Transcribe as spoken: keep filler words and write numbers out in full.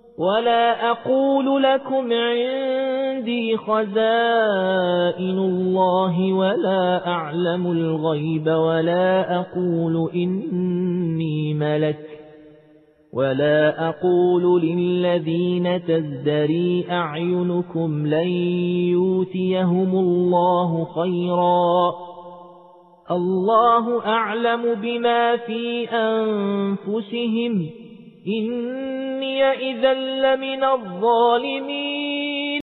ولا أقول لكم عندي خزائن الله ولا أعلم الغيب ولا أقول إني ملك ولا أقول للذين تزدري أعينكم لن يؤتيهم الله خيرا الله أعلم بما في أنفسهم إني إذا لمن الظالمين